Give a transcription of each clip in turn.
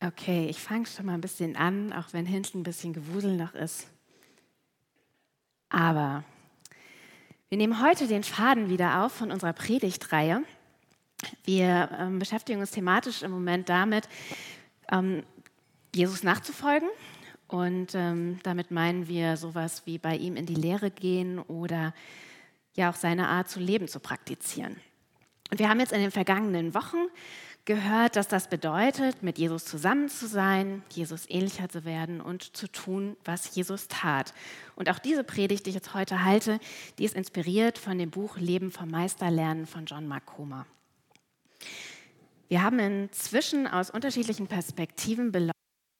Okay, ich fange schon mal ein bisschen an, auch wenn hinten ein bisschen Gewusel noch ist. Aber wir nehmen heute den Faden wieder auf von unserer Predigtreihe. Wir beschäftigen uns thematisch im Moment damit, Jesus nachzufolgen. Und damit meinen wir sowas wie bei ihm in die Lehre gehen oder ja auch seine Art zu leben zu praktizieren. Und wir haben jetzt in den vergangenen Wochen gehört, dass das bedeutet, mit Jesus zusammen zu sein, Jesus ähnlicher zu werden und zu tun, was Jesus tat. Und auch diese Predigt, die ich jetzt heute halte, die ist inspiriert von dem Buch Leben vom Meister lernen von John Mark Comer. Wir haben inzwischen aus unterschiedlichen Perspektiven beleuchtet.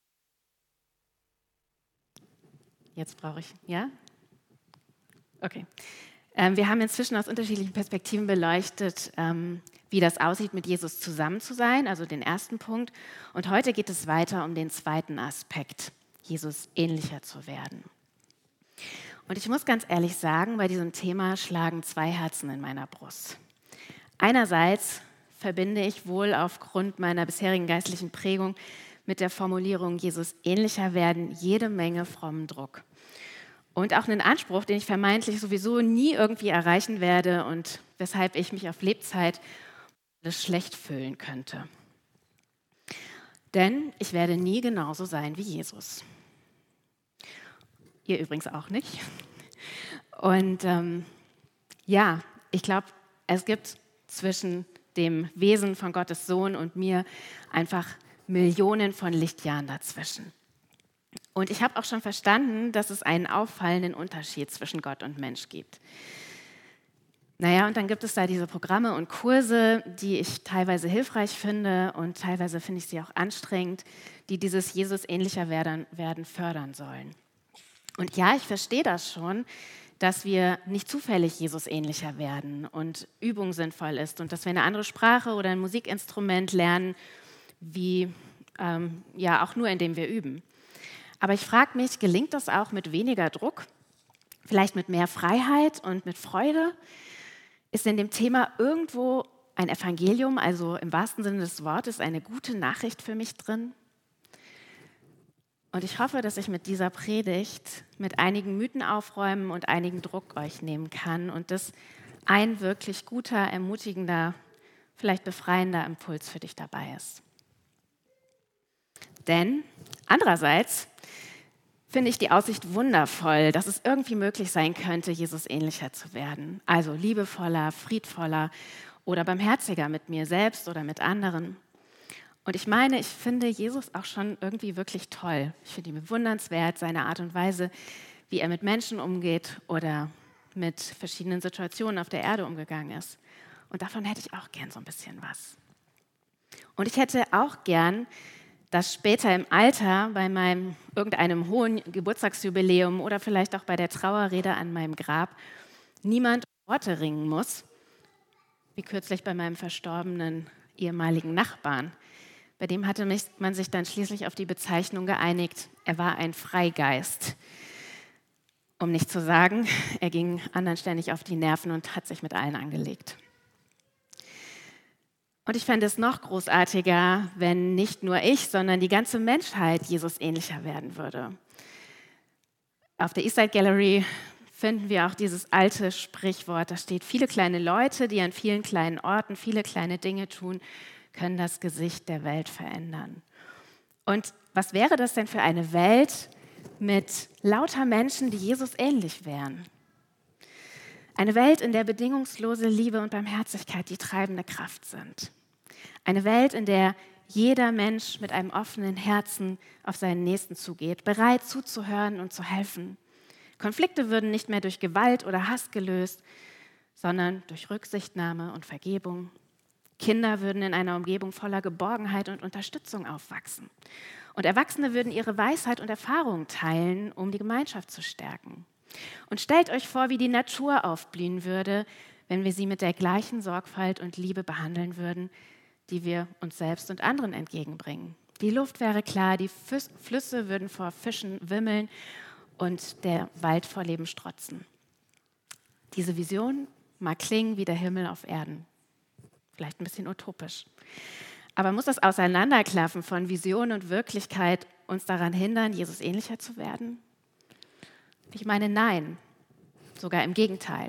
Jetzt brauche ich, ja? Okay. Wir haben inzwischen aus unterschiedlichen Perspektiven beleuchtet, wie das aussieht, mit Jesus zusammen zu sein, also den ersten Punkt. Und heute geht es weiter um den zweiten Aspekt, Jesus ähnlicher zu werden. Und ich muss ganz ehrlich sagen, bei diesem Thema schlagen zwei Herzen in meiner Brust. Einerseits verbinde ich wohl aufgrund meiner bisherigen geistlichen Prägung mit der Formulierung Jesus ähnlicher werden jede Menge frommen Druck. Und auch einen Anspruch, den ich vermeintlich sowieso nie irgendwie erreichen werde und weshalb ich mich auf Lebzeit alles schlecht fühlen könnte. Denn ich werde nie genauso sein wie Jesus. Ihr übrigens auch nicht. Und ja, ich glaube, es gibt zwischen dem Wesen von Gottes Sohn und mir einfach Millionen von Lichtjahren dazwischen. Und ich habe auch schon verstanden, dass es einen auffallenden Unterschied zwischen Gott und Mensch gibt. Naja, und dann gibt es da diese Programme und Kurse, die ich teilweise hilfreich finde und teilweise finde ich sie auch anstrengend, die dieses Jesus-ähnlicher werden fördern sollen. Und ja, ich verstehe das schon, dass wir nicht zufällig Jesus-ähnlicher werden und Übung sinnvoll ist und dass wir eine andere Sprache oder ein Musikinstrument lernen, wie ja auch nur indem wir üben. Aber ich frage mich, gelingt das auch mit weniger Druck, vielleicht mit mehr Freiheit und mit Freude? Ist in dem Thema irgendwo ein Evangelium, also im wahrsten Sinne des Wortes, eine gute Nachricht für mich drin? Und ich hoffe, dass ich mit dieser Predigt mit einigen Mythen aufräumen und einigen Druck euch nehmen kann und das ein wirklich guter, ermutigender, vielleicht befreiender Impuls für dich dabei ist. Denn andererseits finde ich die Aussicht wundervoll, dass es irgendwie möglich sein könnte, Jesus ähnlicher zu werden. Also liebevoller, friedvoller oder barmherziger mit mir selbst oder mit anderen. Und ich meine, ich finde Jesus auch schon irgendwie wirklich toll. Ich finde ihn bewundernswert, seine Art und Weise, wie er mit Menschen umgeht oder mit verschiedenen Situationen auf der Erde umgegangen ist. Und davon hätte ich auch gern so ein bisschen was. Und ich hätte auch gern, dass später im Alter bei irgendeinem hohen Geburtstagsjubiläum oder vielleicht auch bei der Trauerrede an meinem Grab niemand Worte ringen muss, wie kürzlich bei meinem verstorbenen ehemaligen Nachbarn. Bei dem hatte man sich dann schließlich auf die Bezeichnung geeinigt, er war ein Freigeist. Um nicht zu sagen, er ging anderen ständig auf die Nerven und hat sich mit allen angelegt. Und ich fände es noch großartiger, wenn nicht nur ich, sondern die ganze Menschheit Jesus ähnlicher werden würde. Auf der Eastside Gallery finden wir auch dieses alte Sprichwort, da steht, viele kleine Leute, die an vielen kleinen Orten viele kleine Dinge tun, können das Gesicht der Welt verändern. Und was wäre das denn für eine Welt mit lauter Menschen, die Jesus ähnlich wären? Eine Welt, in der bedingungslose Liebe und Barmherzigkeit die treibende Kraft sind. Eine Welt, in der jeder Mensch mit einem offenen Herzen auf seinen Nächsten zugeht, bereit zuzuhören und zu helfen. Konflikte würden nicht mehr durch Gewalt oder Hass gelöst, sondern durch Rücksichtnahme und Vergebung. Kinder würden in einer Umgebung voller Geborgenheit und Unterstützung aufwachsen. Und Erwachsene würden ihre Weisheit und Erfahrung teilen, um die Gemeinschaft zu stärken. Und stellt euch vor, wie die Natur aufblühen würde, wenn wir sie mit der gleichen Sorgfalt und Liebe behandeln würden, die wir uns selbst und anderen entgegenbringen. Die Luft wäre klar, die Flüsse würden vor Fischen wimmeln und der Wald vor Leben strotzen. Diese Vision mag klingen wie der Himmel auf Erden. Vielleicht ein bisschen utopisch. Aber muss das Auseinanderklaffen von Vision und Wirklichkeit uns daran hindern, Jesus ähnlicher zu werden? Ich meine, nein, sogar im Gegenteil.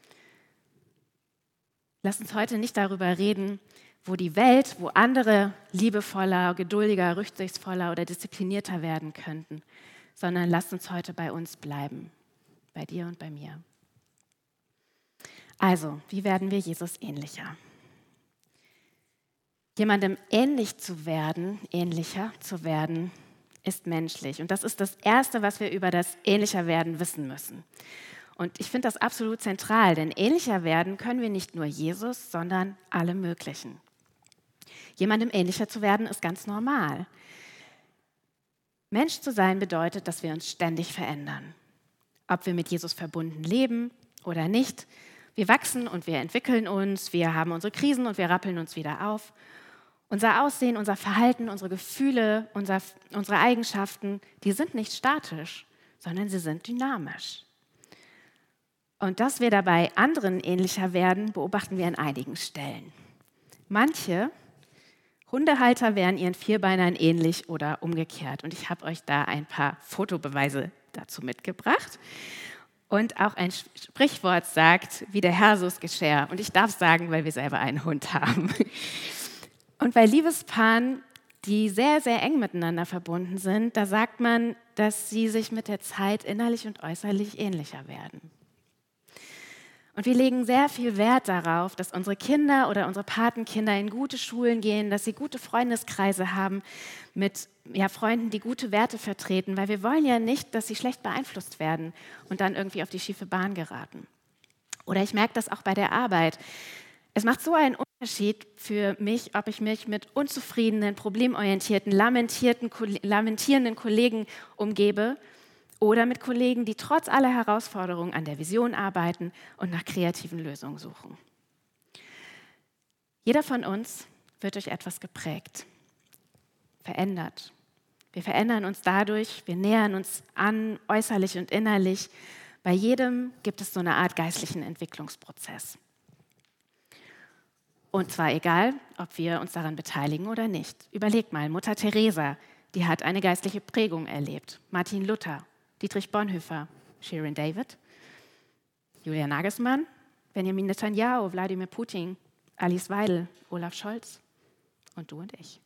Lass uns heute nicht darüber reden, wo die Welt, wo andere liebevoller, geduldiger, rücksichtsvoller oder disziplinierter werden könnten, sondern lasst uns heute bei uns bleiben, bei dir und bei mir. Also, wie werden wir Jesus ähnlicher? Jemandem ähnlicher zu werden, ist menschlich. Und das ist das Erste, was wir über das ähnlicher werden wissen müssen. Und ich finde das absolut zentral, denn ähnlicher werden können wir nicht nur Jesus, sondern alle möglichen. Jemandem ähnlicher zu werden ist ganz normal. Mensch zu sein bedeutet, dass wir uns ständig verändern. Ob wir mit Jesus verbunden leben oder nicht. Wir wachsen und wir entwickeln uns, wir haben unsere Krisen und wir rappeln uns wieder auf. Unser Aussehen, unser Verhalten, unsere Gefühle, unsere Eigenschaften, die sind nicht statisch, sondern sie sind dynamisch. Und dass wir dabei anderen ähnlicher werden, beobachten wir an einigen Stellen. Manche Hundehalter wären ihren Vierbeinern ähnlich oder umgekehrt. Und ich habe euch da ein paar Fotobeweise dazu mitgebracht. Und auch ein Sprichwort sagt, wie der Herr, so ist Geschirr. Und ich darf sagen, weil wir selber einen Hund haben. Und bei Liebespaaren, die sehr, sehr eng miteinander verbunden sind, da sagt man, dass sie sich mit der Zeit innerlich und äußerlich ähnlicher werden. Und wir legen sehr viel Wert darauf, dass unsere Kinder oder unsere Patenkinder in gute Schulen gehen, dass sie gute Freundeskreise haben mit Freunden, die gute Werte vertreten, weil wir wollen ja nicht, dass sie schlecht beeinflusst werden und dann irgendwie auf die schiefe Bahn geraten. Oder ich merke das auch bei der Arbeit. Es macht so einen Unterschied für mich, ob ich mich mit unzufriedenen, problemorientierten, lamentierenden Kollegen umgebe oder mit Kollegen, die trotz aller Herausforderungen an der Vision arbeiten und nach kreativen Lösungen suchen. Jeder von uns wird durch etwas geprägt, verändert. Wir verändern uns dadurch, wir nähern uns an, äußerlich und innerlich. Bei jedem gibt es so eine Art geistlichen Entwicklungsprozess. Und zwar egal, ob wir uns daran beteiligen oder nicht. Überlegt mal, Mutter Teresa, die hat eine geistliche Prägung erlebt. Martin Luther, Dietrich Bonhoeffer, Shirin David, Julia Nagelsmann, Benjamin Netanyahu, Wladimir Putin, Alice Weidel, Olaf Scholz und du und ich.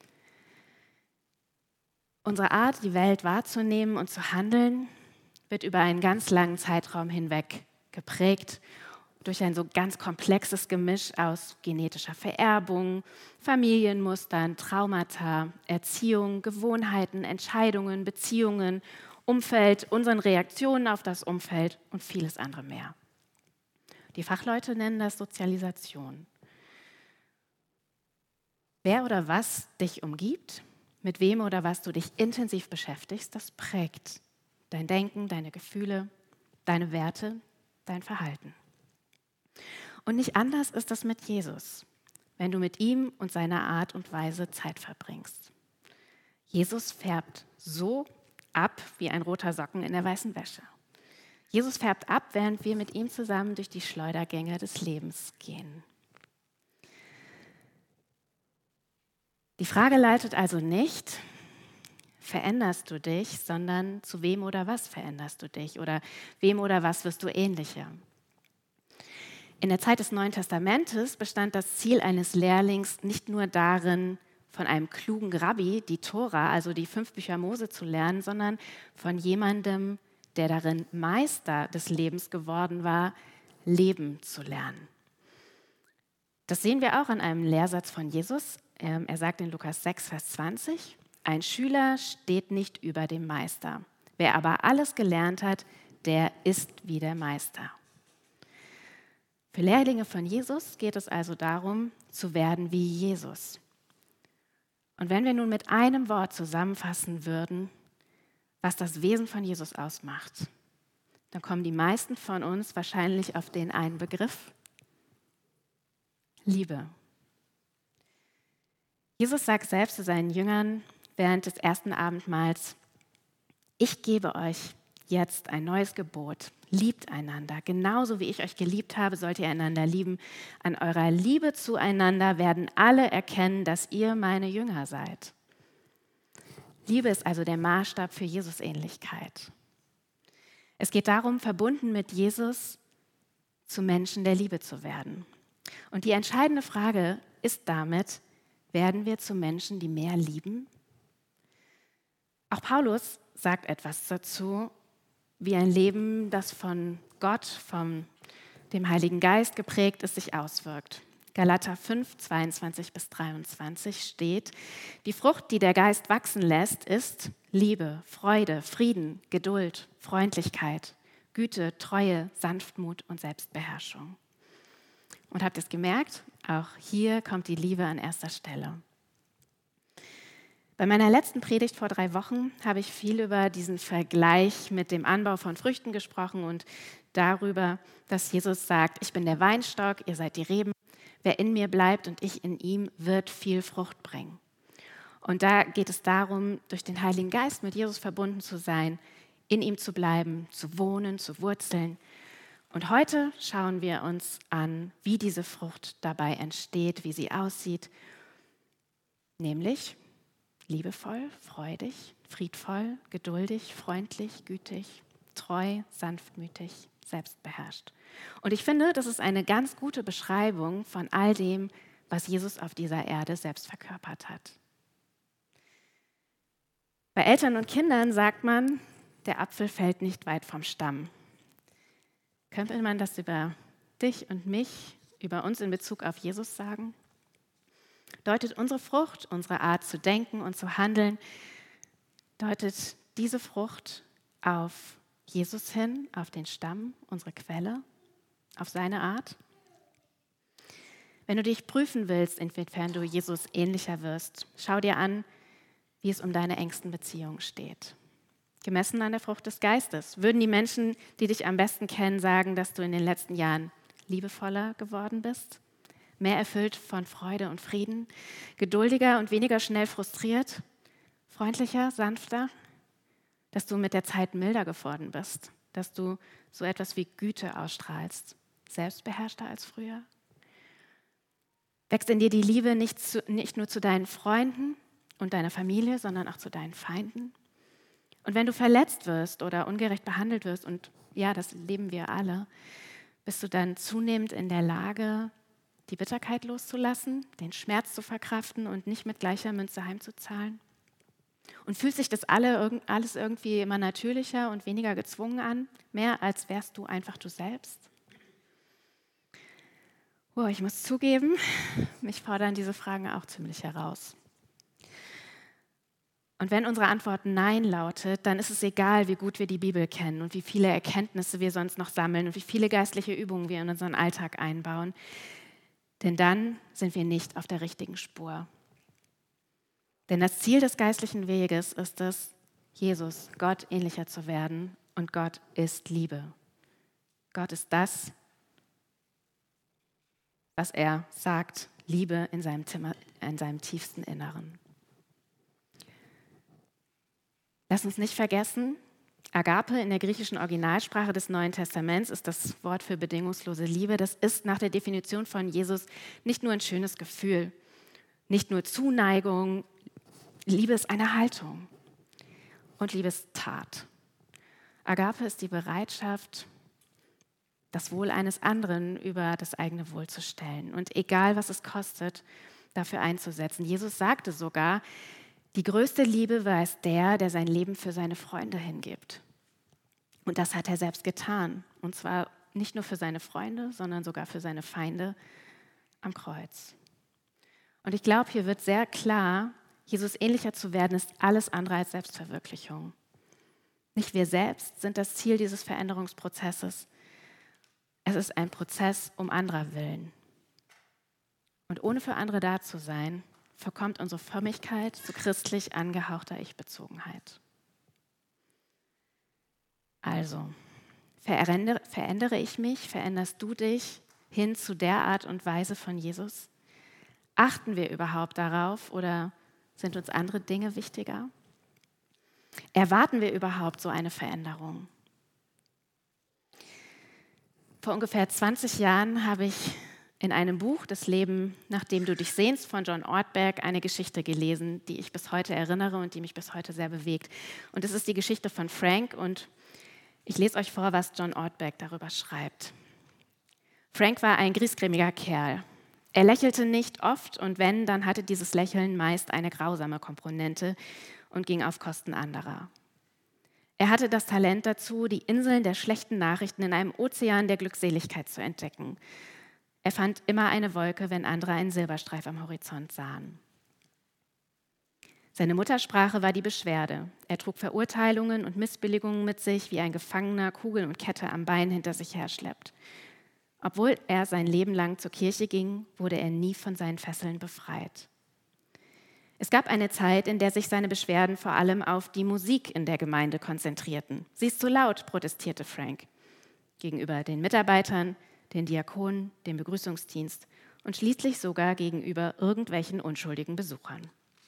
Unsere Art, die Welt wahrzunehmen und zu handeln, wird über einen ganz langen Zeitraum hinweg geprägt durch ein so ganz komplexes Gemisch aus genetischer Vererbung, Familienmustern, Traumata, Erziehung, Gewohnheiten, Entscheidungen, Beziehungen, Umfeld, unseren Reaktionen auf das Umfeld und vieles andere mehr. Die Fachleute nennen das Sozialisation. Wer oder was dich umgibt, mit wem oder was du dich intensiv beschäftigst, das prägt dein Denken, deine Gefühle, deine Werte, dein Verhalten. Und nicht anders ist das mit Jesus, wenn du mit ihm und seiner Art und Weise Zeit verbringst. Jesus färbt so ab wie ein roter Socken in der weißen Wäsche. Jesus färbt ab, während wir mit ihm zusammen durch die Schleudergänge des Lebens gehen. Die Frage lautet also nicht, veränderst du dich, sondern zu wem oder was veränderst du dich oder wem oder was wirst du ähnlicher? In der Zeit des Neuen Testamentes bestand das Ziel eines Lehrlings nicht nur darin, von einem klugen Rabbi die Tora, also die 5 Bücher Mose, zu lernen, sondern von jemandem, der darin Meister des Lebens geworden war, Leben zu lernen. Das sehen wir auch an einem Lehrsatz von Jesus. Er sagt in Lukas 6, Vers 20, ein Schüler steht nicht über dem Meister. Wer aber alles gelernt hat, der ist wie der Meister. Für Lehrlinge von Jesus geht es also darum, zu werden wie Jesus. Und wenn wir nun mit einem Wort zusammenfassen würden, was das Wesen von Jesus ausmacht, dann kommen die meisten von uns wahrscheinlich auf den einen Begriff: Liebe. Jesus sagt selbst zu seinen Jüngern während des ersten Abendmahls: Ich gebe euch jetzt ein neues Gebot. Liebt einander. Genauso wie ich euch geliebt habe, sollt ihr einander lieben. An eurer Liebe zueinander werden alle erkennen, dass ihr meine Jünger seid. Liebe ist also der Maßstab für Jesus-Ähnlichkeit. Es geht darum, verbunden mit Jesus zu Menschen der Liebe zu werden. Und die entscheidende Frage ist damit, werden wir zu Menschen, die mehr lieben? Auch Paulus sagt etwas dazu, wie ein Leben, das von Gott, von dem Heiligen Geist geprägt ist, sich auswirkt. Galater 5, 22-23 steht, die Frucht, die der Geist wachsen lässt, ist Liebe, Freude, Frieden, Geduld, Freundlichkeit, Güte, Treue, Sanftmut und Selbstbeherrschung. Und habt ihr es gemerkt? Auch hier kommt die Liebe an erster Stelle. Bei meiner letzten Predigt vor 3 Wochen habe ich viel über diesen Vergleich mit dem Anbau von Früchten gesprochen und darüber, dass Jesus sagt, ich bin der Weinstock, ihr seid die Reben. Wer in mir bleibt und ich in ihm, wird viel Frucht bringen. Und da geht es darum, durch den Heiligen Geist mit Jesus verbunden zu sein, in ihm zu bleiben, zu wohnen, zu wurzeln. Und heute schauen wir uns an, wie diese Frucht dabei entsteht, wie sie aussieht, nämlich liebevoll, freudig, friedvoll, geduldig, freundlich, gütig, treu, sanftmütig, selbstbeherrscht. Und ich finde, das ist eine ganz gute Beschreibung von all dem, was Jesus auf dieser Erde selbst verkörpert hat. Bei Eltern und Kindern sagt man, der Apfel fällt nicht weit vom Stamm. Könnte man das über dich und mich, über uns in Bezug auf Jesus sagen? Deutet unsere Frucht, unsere Art zu denken und zu handeln, deutet diese Frucht auf Jesus hin, auf den Stamm, unsere Quelle, auf seine Art? Wenn du dich prüfen willst, inwiefern du Jesus ähnlicher wirst, schau dir an, wie es um deine engsten Beziehungen steht. Gemessen an der Frucht des Geistes. Würden die Menschen, die dich am besten kennen, sagen, dass du in den letzten Jahren liebevoller geworden bist? Mehr erfüllt von Freude und Frieden, geduldiger und weniger schnell frustriert, freundlicher, sanfter, dass du mit der Zeit milder geworden bist, dass du so etwas wie Güte ausstrahlst, selbstbeherrschter als früher. Wächst in dir die Liebe nicht nur zu deinen Freunden und deiner Familie, sondern auch zu deinen Feinden? Und wenn du verletzt wirst oder ungerecht behandelt wirst, und ja, das leben wir alle, bist du dann zunehmend in der Lage, die Bitterkeit loszulassen, den Schmerz zu verkraften und nicht mit gleicher Münze heimzuzahlen? Und fühlt sich das alles irgendwie immer natürlicher und weniger gezwungen an, mehr als wärst du einfach du selbst? Oh, ich muss zugeben, mich fordern diese Fragen auch ziemlich heraus. Und wenn unsere Antwort Nein lautet, dann ist es egal, wie gut wir die Bibel kennen und wie viele Erkenntnisse wir sonst noch sammeln und wie viele geistliche Übungen wir in unseren Alltag einbauen. Denn dann sind wir nicht auf der richtigen Spur. Denn das Ziel des geistlichen Weges ist es, Jesus, Gott ähnlicher zu werden. Und Gott ist Liebe. Gott ist das, was er sagt, Liebe in seinem tiefsten Inneren. Lass uns nicht vergessen, Agape in der griechischen Originalsprache des Neuen Testaments ist das Wort für bedingungslose Liebe. Das ist nach der Definition von Jesus nicht nur ein schönes Gefühl, nicht nur Zuneigung. Liebe ist eine Haltung und Liebe ist Tat. Agape ist die Bereitschaft, das Wohl eines anderen über das eigene Wohl zu stellen und egal, was es kostet, dafür einzusetzen. Jesus sagte sogar, die größte Liebe war es der sein Leben für seine Freunde hingibt. Und das hat er selbst getan. Und zwar nicht nur für seine Freunde, sondern sogar für seine Feinde am Kreuz. Und ich glaube, hier wird sehr klar, Jesus ähnlicher zu werden, ist alles andere als Selbstverwirklichung. Nicht wir selbst sind das Ziel dieses Veränderungsprozesses. Es ist ein Prozess um anderer willen. Und ohne für andere da zu sein, verkommt unsere Frömmigkeit zu christlich angehauchter Ich-Bezogenheit. Also, verändere ich mich, veränderst du dich hin zu der Art und Weise von Jesus? Achten wir überhaupt darauf oder sind uns andere Dinge wichtiger? Erwarten wir überhaupt so eine Veränderung? Vor ungefähr 20 Jahren habe ich in einem Buch, Das Leben, nach dem du dich sehnst, von John Ortberg, eine Geschichte gelesen, die ich bis heute erinnere und die mich bis heute sehr bewegt. Und es ist die Geschichte von Frank und ich lese euch vor, was John Ortberg darüber schreibt. Frank war ein griesgrämiger Kerl. Er lächelte nicht oft und wenn, dann hatte dieses Lächeln meist eine grausame Komponente und ging auf Kosten anderer. Er hatte das Talent dazu, die Inseln der schlechten Nachrichten in einem Ozean der Glückseligkeit zu entdecken. Er fand immer eine Wolke, wenn andere einen Silberstreif am Horizont sahen. Seine Muttersprache war die Beschwerde. Er trug Verurteilungen und Missbilligungen mit sich, wie ein Gefangener Kugel und Kette am Bein hinter sich herschleppt. Obwohl er sein Leben lang zur Kirche ging, wurde er nie von seinen Fesseln befreit. Es gab eine Zeit, in der sich seine Beschwerden vor allem auf die Musik in der Gemeinde konzentrierten. Sie ist zu laut, protestierte Frank. Gegenüber den Mitarbeitern, den Diakonen, dem Begrüßungsdienst und schließlich sogar gegenüber irgendwelchen unschuldigen Besuchern.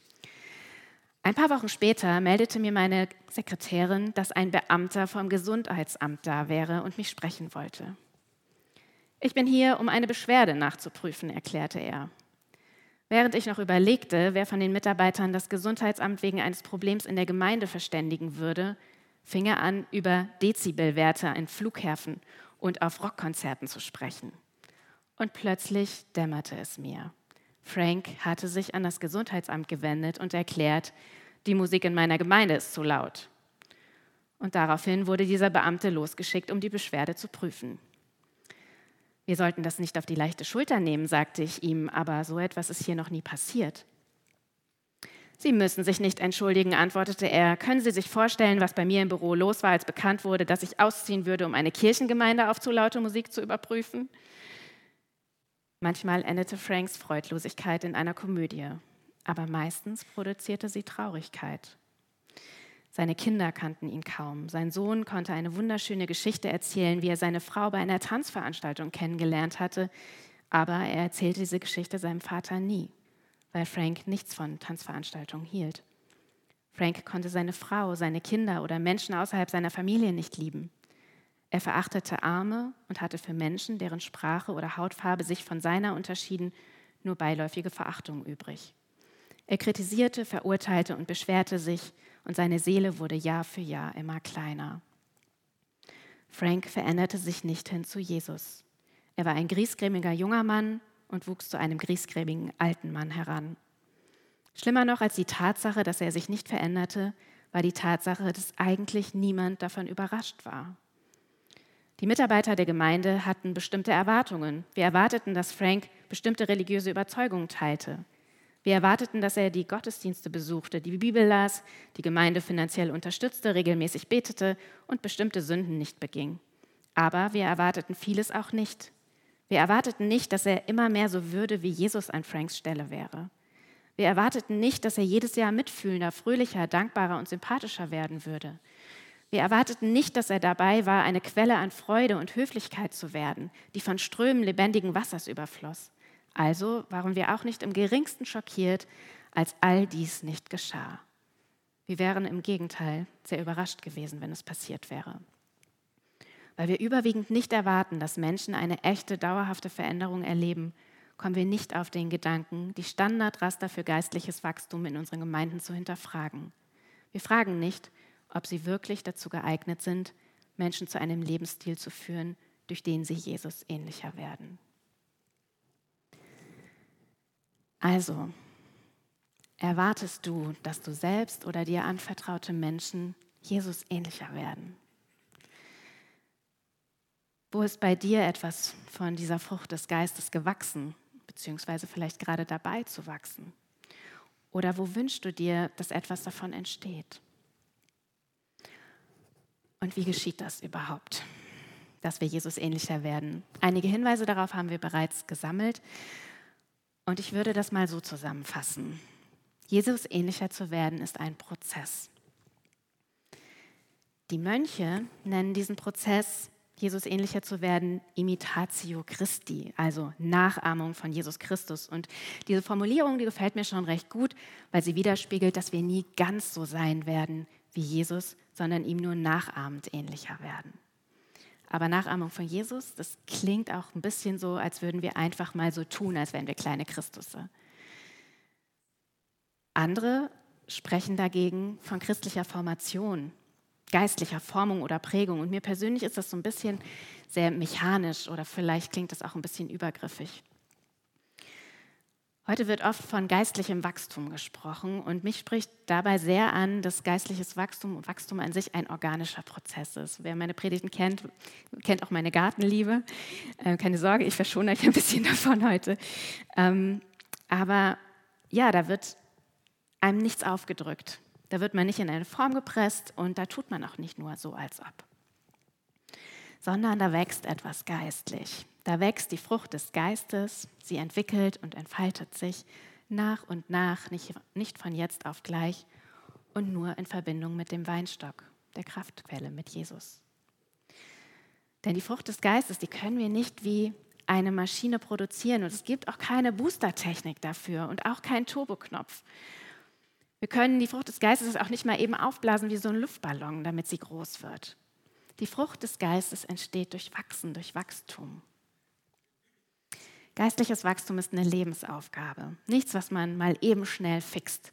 Ein paar Wochen später meldete mir meine Sekretärin, dass ein Beamter vom Gesundheitsamt da wäre und mich sprechen wollte. Ich bin hier, um eine Beschwerde nachzuprüfen, erklärte er. Während ich noch überlegte, wer von den Mitarbeitern das Gesundheitsamt wegen eines Problems in der Gemeinde verständigen würde, fing er an, über Dezibelwerte in Flughäfen und auf Rockkonzerten zu sprechen. Und plötzlich dämmerte es mir. Frank hatte sich an das Gesundheitsamt gewendet und erklärt, die Musik in meiner Gemeinde ist zu laut. Und daraufhin wurde dieser Beamte losgeschickt, um die Beschwerde zu prüfen. Wir sollten das nicht auf die leichte Schulter nehmen, sagte ich ihm, aber so etwas ist hier noch nie passiert. Sie müssen sich nicht entschuldigen, antwortete er. Können Sie sich vorstellen, was bei mir im Büro los war, als bekannt wurde, dass ich ausziehen würde, um eine Kirchengemeinde auf zu laute Musik zu überprüfen? Manchmal endete Franks Freudlosigkeit in einer Komödie, aber meistens produzierte sie Traurigkeit. Seine Kinder kannten ihn kaum. Sein Sohn konnte eine wunderschöne Geschichte erzählen, wie er seine Frau bei einer Tanzveranstaltung kennengelernt hatte, aber er erzählte diese Geschichte seinem Vater nie, weil Frank nichts von Tanzveranstaltungen hielt. Frank konnte seine Frau, seine Kinder oder Menschen außerhalb seiner Familie nicht lieben. Er verachtete Arme und hatte für Menschen, deren Sprache oder Hautfarbe sich von seiner unterschieden, nur beiläufige Verachtung übrig. Er kritisierte, verurteilte und beschwerte sich, und seine Seele wurde Jahr für Jahr immer kleiner. Frank veränderte sich nicht hin zu Jesus. Er war ein griesgrämiger junger Mann und wuchs zu einem griesgrämigen alten Mann heran. Schlimmer noch als die Tatsache, dass er sich nicht veränderte, war die Tatsache, dass eigentlich niemand davon überrascht war. Die Mitarbeiter der Gemeinde hatten bestimmte Erwartungen. Wir erwarteten, dass Frank bestimmte religiöse Überzeugungen teilte. Wir erwarteten, dass er die Gottesdienste besuchte, die Bibel las, die Gemeinde finanziell unterstützte, regelmäßig betete und bestimmte Sünden nicht beging. Aber wir erwarteten vieles auch nicht. Wir erwarteten nicht, dass er immer mehr so würde, wie Jesus an Franks Stelle wäre. Wir erwarteten nicht, dass er jedes Jahr mitfühlender, fröhlicher, dankbarer und sympathischer werden würde. Wir erwarteten nicht, dass er dabei war, eine Quelle an Freude und Höflichkeit zu werden, die von Strömen lebendigen Wassers überfloss. Also waren wir auch nicht im geringsten schockiert, als all dies nicht geschah. Wir wären im Gegenteil sehr überrascht gewesen, wenn es passiert wäre. Weil wir überwiegend nicht erwarten, dass Menschen eine echte, dauerhafte Veränderung erleben, kommen wir nicht auf den Gedanken, die Standardraster für geistliches Wachstum in unseren Gemeinden zu hinterfragen. Wir fragen nicht, ob sie wirklich dazu geeignet sind, Menschen zu einem Lebensstil zu führen, durch den sie Jesus ähnlicher werden. Also, erwartest du, dass du selbst oder dir anvertraute Menschen Jesus ähnlicher werden? Wo ist bei dir etwas von dieser Frucht des Geistes gewachsen, beziehungsweise vielleicht gerade dabei zu wachsen? Oder wo wünschst du dir, dass etwas davon entsteht? Und wie geschieht das überhaupt, dass wir Jesus ähnlicher werden? Einige Hinweise darauf haben wir bereits gesammelt. Und ich würde das mal so zusammenfassen. Jesus ähnlicher zu werden ist ein Prozess. Die Mönche nennen diesen Prozess, Jesus ähnlicher zu werden, Imitatio Christi, also Nachahmung von Jesus Christus. Und diese Formulierung, die gefällt mir schon recht gut, weil sie widerspiegelt, dass wir nie ganz so sein werden wie Jesus, sondern ihm nur nachahmend ähnlicher werden. Aber Nachahmung von Jesus, das klingt auch ein bisschen so, als würden wir einfach mal so tun, als wären wir kleine Christusse. Andere sprechen dagegen von christlicher Formation, geistlicher Formung oder Prägung. Und mir persönlich ist das so ein bisschen sehr mechanisch oder vielleicht klingt das auch ein bisschen übergriffig. Heute wird oft von geistlichem Wachstum gesprochen und mich spricht dabei sehr an, dass geistliches Wachstum und Wachstum an sich ein organischer Prozess ist. Wer meine Predigten kennt, kennt auch meine Gartenliebe. Keine Sorge, ich verschone euch ein bisschen davon heute. Aber ja, da wird einem nichts aufgedrückt. Da wird man nicht in eine Form gepresst und da tut man auch nicht nur so als ob, sondern da wächst etwas geistlich. Da wächst die Frucht des Geistes, sie entwickelt und entfaltet sich nach und nach, nicht von jetzt auf gleich und nur in Verbindung mit dem Weinstock, der Kraftquelle, mit Jesus. Denn die Frucht des Geistes, die können wir nicht wie eine Maschine produzieren und es gibt auch keine Boostertechnik dafür und auch keinen Turboknopf. Wir können die Frucht des Geistes auch nicht mal eben aufblasen wie so ein Luftballon, damit sie groß wird. Die Frucht des Geistes entsteht durch Wachsen, durch Wachstum. Geistliches Wachstum ist eine Lebensaufgabe, nichts, was man mal eben schnell fixt.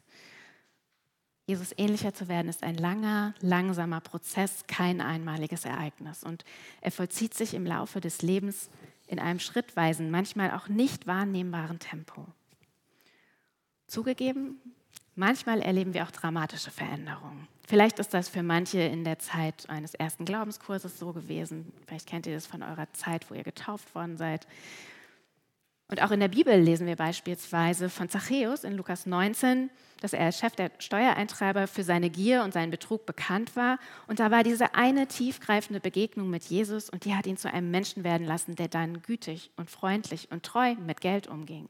Jesus ähnlicher zu werden, ist ein langer, langsamer Prozess, kein einmaliges Ereignis. Und er vollzieht sich im Laufe des Lebens in einem schrittweisen, manchmal auch nicht wahrnehmbaren Tempo. Zugegeben, manchmal erleben wir auch dramatische Veränderungen. Vielleicht ist das für manche in der Zeit eines ersten Glaubenskurses so gewesen. Vielleicht kennt ihr das von eurer Zeit, wo ihr getauft worden seid. Und auch in der Bibel lesen wir beispielsweise von Zachäus in Lukas 19, dass er als Chef der Steuereintreiber für seine Gier und seinen Betrug bekannt war. Und da war diese eine tiefgreifende Begegnung mit Jesus und die hat ihn zu einem Menschen werden lassen, der dann gütig und freundlich und treu mit Geld umging.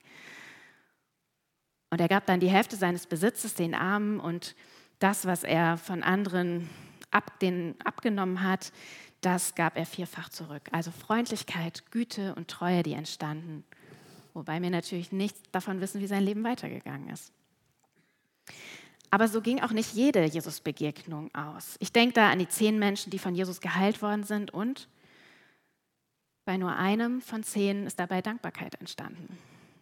Und er gab dann die Hälfte seines Besitzes den Armen und das, was er von anderen abgenommen hat, das gab er vierfach zurück. Also Freundlichkeit, Güte und Treue, die entstanden. Wobei wir natürlich nichts davon wissen, wie sein Leben weitergegangen ist. Aber so ging auch nicht jede Jesus-Begegnung aus. Ich denke da an die 10 Menschen, die von Jesus geheilt worden sind und bei nur einem von 10 ist dabei Dankbarkeit entstanden.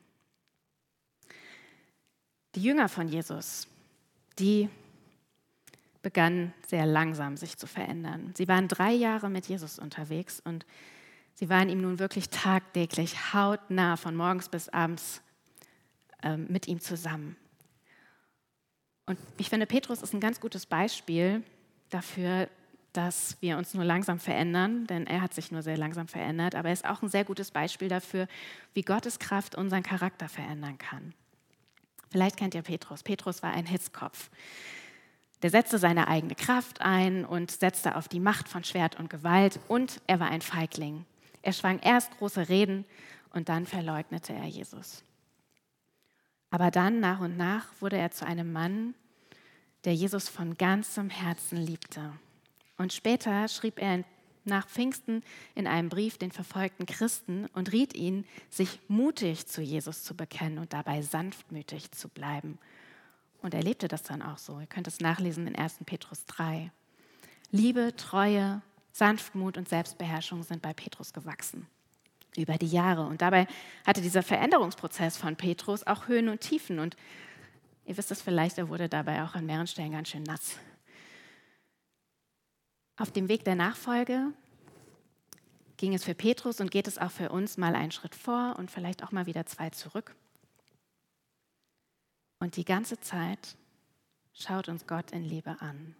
Die Jünger von Jesus, die begannen sehr langsam sich zu verändern. Sie waren 3 Jahre mit Jesus unterwegs und sie waren ihm nun wirklich tagtäglich hautnah von morgens bis abends mit ihm zusammen. Und ich finde, Petrus ist ein ganz gutes Beispiel dafür, dass wir uns nur langsam verändern, denn er hat sich nur sehr langsam verändert, aber er ist auch ein sehr gutes Beispiel dafür, wie Gottes Kraft unseren Charakter verändern kann. Vielleicht kennt ihr Petrus. Petrus war ein Hitzkopf. Der setzte seine eigene Kraft ein und setzte auf die Macht von Schwert und Gewalt und er war ein Feigling. Er schwang erst große Reden und dann verleugnete er Jesus. Aber dann, nach und nach, wurde er zu einem Mann, der Jesus von ganzem Herzen liebte. Und später schrieb er nach Pfingsten in einem Brief den verfolgten Christen und riet ihnen, sich mutig zu Jesus zu bekennen und dabei sanftmütig zu bleiben. Und er lebte das dann auch so. Ihr könnt es nachlesen in 1. Petrus 3. Liebe, Treue, Sanftmut und Selbstbeherrschung sind bei Petrus gewachsen über die Jahre. Und dabei hatte dieser Veränderungsprozess von Petrus auch Höhen und Tiefen. Und ihr wisst es vielleicht, er wurde dabei auch an mehreren Stellen ganz schön nass. Auf dem Weg der Nachfolge ging es für Petrus und geht es auch für uns mal einen Schritt vor und vielleicht auch mal wieder 2 zurück. Und die ganze Zeit schaut uns Gott in Liebe an.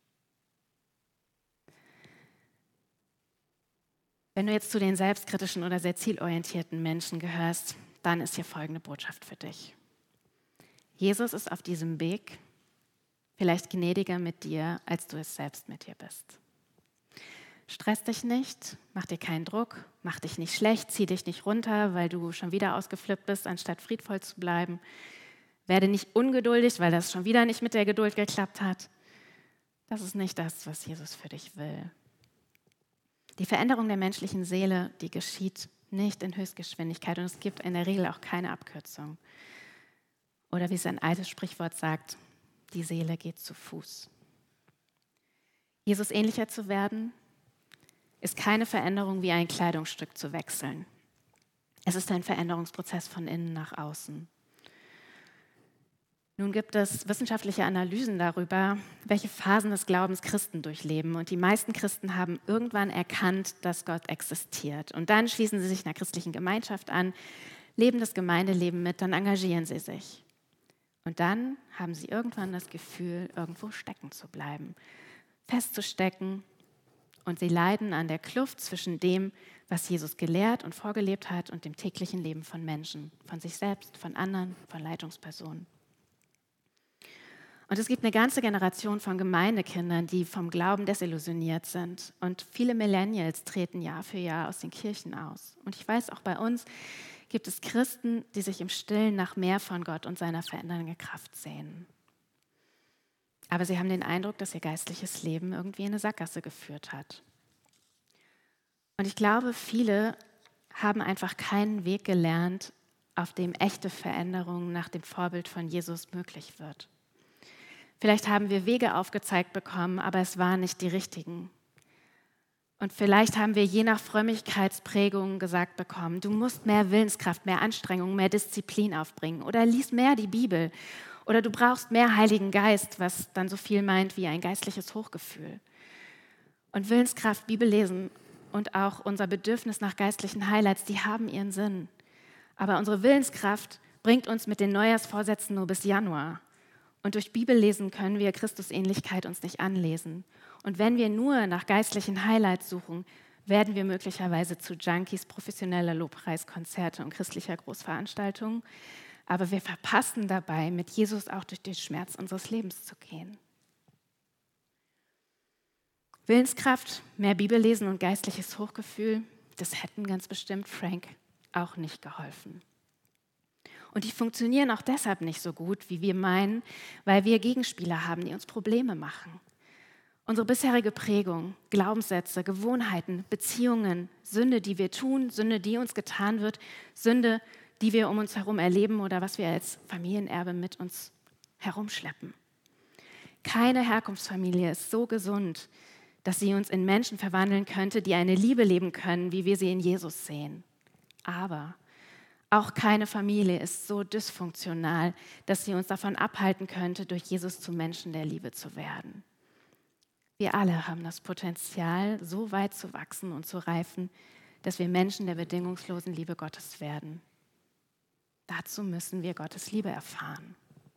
Wenn du jetzt zu den selbstkritischen oder sehr zielorientierten Menschen gehörst, dann ist hier folgende Botschaft für dich. Jesus ist auf diesem Weg vielleicht gnädiger mit dir, als du es selbst mit dir bist. Stress dich nicht, mach dir keinen Druck, mach dich nicht schlecht, zieh dich nicht runter, weil du schon wieder ausgeflippt bist, anstatt friedvoll zu bleiben. Werde nicht ungeduldig, weil das schon wieder nicht mit der Geduld geklappt hat. Das ist nicht das, was Jesus für dich will. Die Veränderung der menschlichen Seele, die geschieht nicht in Höchstgeschwindigkeit und es gibt in der Regel auch keine Abkürzung. Oder wie es ein altes Sprichwort sagt, die Seele geht zu Fuß. Jesus ähnlicher zu werden, ist keine Veränderung wie ein Kleidungsstück zu wechseln. Es ist ein Veränderungsprozess von innen nach außen. Nun gibt es wissenschaftliche Analysen darüber, welche Phasen des Glaubens Christen durchleben. Und die meisten Christen haben irgendwann erkannt, dass Gott existiert. Und dann schließen sie sich einer christlichen Gemeinschaft an, leben das Gemeindeleben mit, dann engagieren sie sich. Und dann haben sie irgendwann das Gefühl, irgendwo stecken zu bleiben, festzustecken. Und sie leiden an der Kluft zwischen dem, was Jesus gelehrt und vorgelebt hat, und dem täglichen Leben von Menschen, von sich selbst, von anderen, von Leitungspersonen. Und es gibt eine ganze Generation von Gemeindekindern, die vom Glauben desillusioniert sind. Und viele Millennials treten Jahr für Jahr aus den Kirchen aus. Und ich weiß, auch bei uns gibt es Christen, die sich im Stillen nach mehr von Gott und seiner verändernden Kraft sehnen. Aber sie haben den Eindruck, dass ihr geistliches Leben irgendwie in eine Sackgasse geführt hat. Und ich glaube, viele haben einfach keinen Weg gelernt, auf dem echte Veränderung nach dem Vorbild von Jesus möglich wird. Vielleicht haben wir Wege aufgezeigt bekommen, aber es waren nicht die richtigen. Und vielleicht haben wir je nach Frömmigkeitsprägungen gesagt bekommen, du musst mehr Willenskraft, mehr Anstrengung, mehr Disziplin aufbringen oder lies mehr die Bibel oder du brauchst mehr Heiligen Geist, was dann so viel meint wie ein geistliches Hochgefühl. Und Willenskraft, Bibellesen und auch unser Bedürfnis nach geistlichen Highlights, die haben ihren Sinn. Aber unsere Willenskraft bringt uns mit den Neujahrsvorsätzen nur bis Januar. Und durch Bibellesen können wir Christusähnlichkeit uns nicht anlesen. Und wenn wir nur nach geistlichen Highlights suchen, werden wir möglicherweise zu Junkies professioneller Lobpreiskonzerte und christlicher Großveranstaltungen. Aber wir verpassen dabei, mit Jesus auch durch den Schmerz unseres Lebens zu gehen. Willenskraft, mehr Bibellesen und geistliches Hochgefühl, das hätten ganz bestimmt Frank auch nicht geholfen. Und die funktionieren auch deshalb nicht so gut, wie wir meinen, weil wir Gegenspieler haben, die uns Probleme machen. Unsere bisherige Prägung, Glaubenssätze, Gewohnheiten, Beziehungen, Sünde, die wir tun, Sünde, die uns getan wird, Sünde, die wir um uns herum erleben oder was wir als Familienerbe mit uns herumschleppen. Keine Herkunftsfamilie ist so gesund, dass sie uns in Menschen verwandeln könnte, die eine Liebe leben können, wie wir sie in Jesus sehen. Aber auch keine Familie ist so dysfunktional, dass sie uns davon abhalten könnte, durch Jesus zu Menschen der Liebe zu werden. Wir alle haben das Potenzial, so weit zu wachsen und zu reifen, dass wir Menschen der bedingungslosen Liebe Gottes werden. Dazu müssen wir Gottes Liebe erfahren.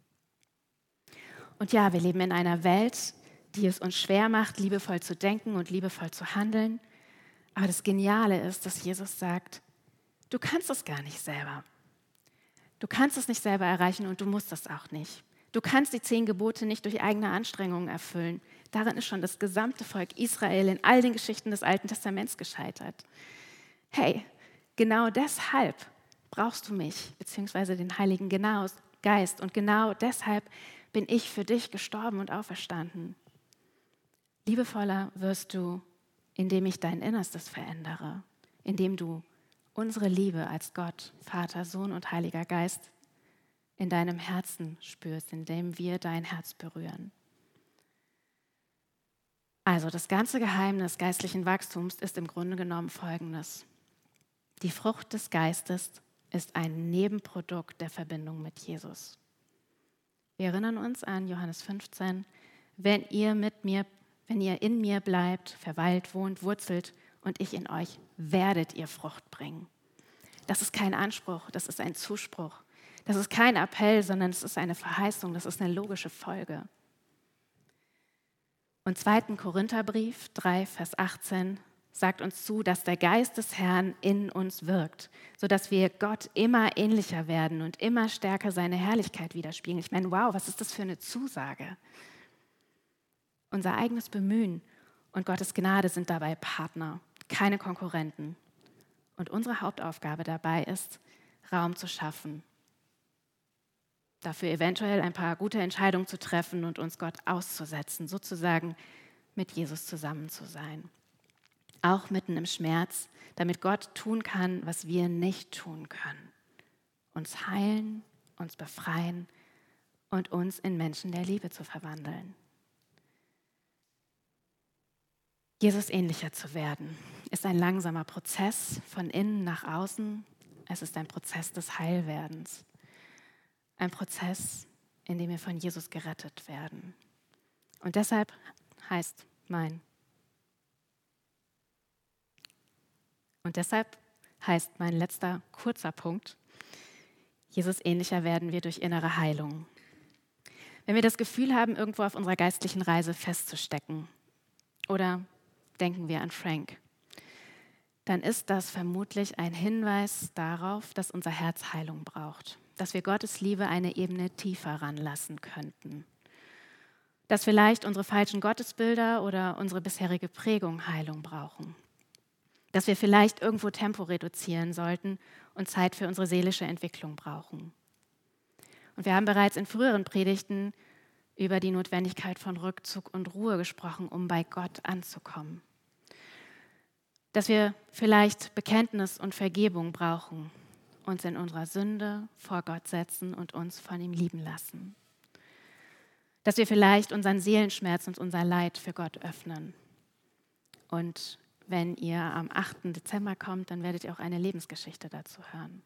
Und ja, wir leben in einer Welt, die es uns schwer macht, liebevoll zu denken und liebevoll zu handeln. Aber das Geniale ist, dass Jesus sagt, du kannst es gar nicht selber. Du kannst es nicht selber erreichen und du musst es auch nicht. Du kannst die 10 Gebote nicht durch eigene Anstrengungen erfüllen. Darin ist schon das gesamte Volk Israel in all den Geschichten des Alten Testaments gescheitert. Hey, genau deshalb brauchst du mich, beziehungsweise den Heiligen Geist. Und genau deshalb bin ich für dich gestorben und auferstanden. Liebevoller wirst du, indem ich dein Innerstes verändere, indem du unsere Liebe als Gott, Vater, Sohn und Heiliger Geist in deinem Herzen spürst, indem wir dein Herz berühren. Also das ganze Geheimnis geistlichen Wachstums ist im Grunde genommen Folgendes. Die Frucht des Geistes ist ein Nebenprodukt der Verbindung mit Jesus. Wir erinnern uns an Johannes 15, wenn ihr in mir bleibt, verweilt, wohnt, wurzelt und ich in euch, werdet ihr Frucht bringen. Das ist kein Anspruch, das ist ein Zuspruch. Das ist kein Appell, sondern es ist eine Verheißung, das ist eine logische Folge. Und 2. Korintherbrief 3, Vers 18 sagt uns zu, dass der Geist des Herrn in uns wirkt, sodass wir Gott immer ähnlicher werden und immer stärker seine Herrlichkeit widerspiegeln. Ich meine, wow, was ist das für eine Zusage? Unser eigenes Bemühen und Gottes Gnade sind dabei Partner, keine Konkurrenten. Und unsere Hauptaufgabe dabei ist, Raum zu schaffen, dafür eventuell ein paar gute Entscheidungen zu treffen und uns Gott auszusetzen, sozusagen mit Jesus zusammen zu sein. Auch mitten im Schmerz, damit Gott tun kann, was wir nicht tun können. Uns heilen, uns befreien und uns in Menschen der Liebe zu verwandeln. Jesus ähnlicher zu werden, ist ein langsamer Prozess von innen nach außen. Es ist ein Prozess des Heilwerdens. Ein Prozess, in dem wir von Jesus gerettet werden. Und deshalb heißt mein letzter kurzer Punkt: Jesus ähnlicher werden wir durch innere Heilung. Wenn wir das Gefühl haben, irgendwo auf unserer geistlichen Reise festzustecken, oder denken wir an Frank, dann ist das vermutlich ein Hinweis darauf, dass unser Herz Heilung braucht, dass wir Gottes Liebe eine Ebene tiefer ranlassen könnten, dass vielleicht unsere falschen Gottesbilder oder unsere bisherige Prägung Heilung brauchen, dass wir vielleicht irgendwo Tempo reduzieren sollten und Zeit für unsere seelische Entwicklung brauchen. Und wir haben bereits in früheren Predigten über die Notwendigkeit von Rückzug und Ruhe gesprochen, um bei Gott anzukommen. Dass wir vielleicht Bekenntnis und Vergebung brauchen, uns in unserer Sünde vor Gott setzen und uns von ihm lieben lassen. Dass wir vielleicht unseren Seelenschmerz und unser Leid für Gott öffnen. Und wenn ihr am 8. Dezember kommt, dann werdet ihr auch eine Lebensgeschichte dazu hören.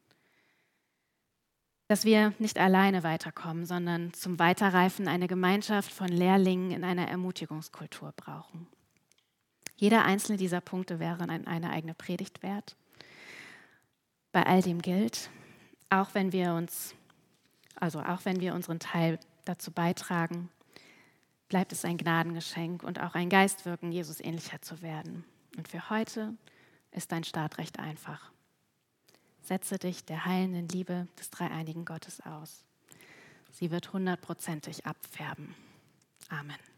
Dass wir nicht alleine weiterkommen, sondern zum Weiterreifen eine Gemeinschaft von Lehrlingen in einer Ermutigungskultur brauchen. Jeder einzelne dieser Punkte wäre eine eigene Predigt wert. Bei all dem gilt, auch wenn wir unseren Teil dazu beitragen, bleibt es ein Gnadengeschenk und auch ein Geistwirken, Jesus ähnlicher zu werden. Und für heute ist dein Start recht einfach. Setze dich der heilenden Liebe des dreieinigen Gottes aus. Sie wird 100%ig abfärben. Amen.